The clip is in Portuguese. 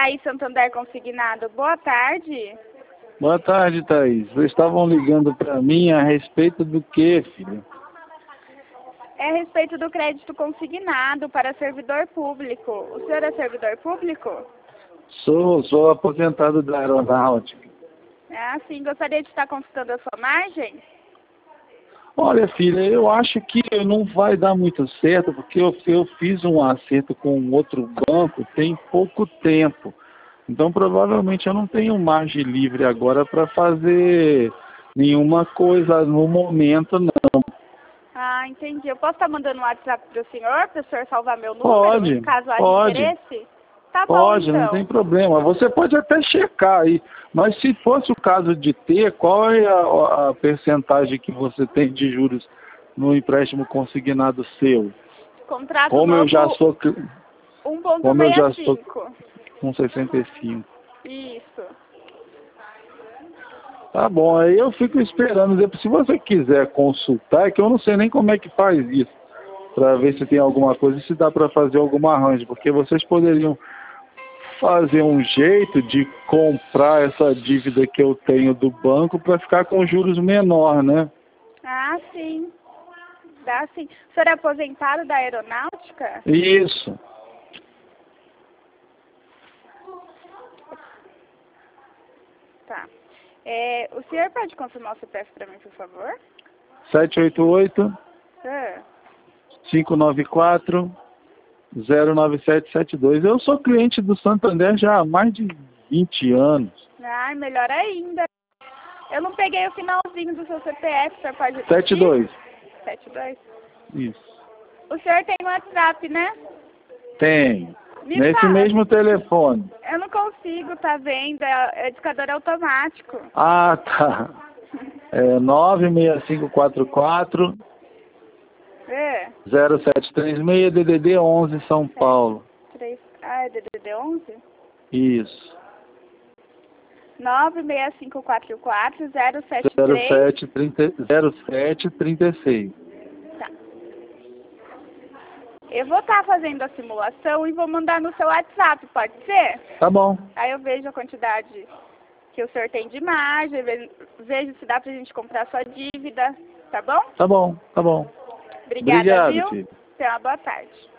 Thaís Santander Consignado. Boa tarde. Boa tarde, Thaís. Vocês estavam ligando para mim a respeito do quê, filho? É a respeito do crédito consignado para servidor público. O senhor é servidor público? Sou aposentado da aeronáutica. Ah, sim. Gostaria de estar consultando a sua margem? Olha, filha, eu acho que não vai dar muito certo, porque eu fiz um acerto com um outro banco tem pouco tempo. Então, provavelmente, eu não tenho margem livre agora para fazer nenhuma coisa no momento, não. Ah, entendi. Eu posso estar mandando um WhatsApp para o senhor salvar meu número, caso haja interesse? Tá bom, Pode, então. não tem problema. Você pode até checar aí. Mas se fosse o caso de ter, qual é a percentagem que você tem de juros no empréstimo consignado seu? Contrato Como novo, eu já sou 1,65. com 65. Isso. Tá bom, aí eu fico esperando. Se você quiser consultar, é que eu não sei nem como é que faz isso, para ver se tem alguma coisa, se dá para fazer algum arranjo, porque vocês poderiam fazer um jeito de comprar essa dívida que eu tenho do banco para ficar com juros menor, né? Ah, sim. Dá sim. O senhor é aposentado da aeronáutica? Isso. Tá. O senhor pode confirmar o CPF para mim, por favor? 788 594 09772. Eu sou cliente do Santander já há mais de 20 anos. Ai, melhor ainda. Eu não peguei o finalzinho do seu CPF, o senhor pode repetir? 72. 72? Isso. O senhor tem WhatsApp, né? Tem. Me Nesse fala. mesmo telefone. Eu não consigo, tá vendo? É discador automático. Ah, tá. É 96544 0736 DDD 11 São Paulo. É DDD 11? Isso. 96544 0736. Tá. Eu vou estar fazendo a simulação e vou mandar no seu WhatsApp, pode ser? Tá bom. Aí eu vejo a quantidade que o senhor tem de margem, vejo se dá pra gente comprar sua dívida, tá bom? Tá bom, tá bom. Obrigada, Obrigado, viu? filho. Tenha uma boa tarde.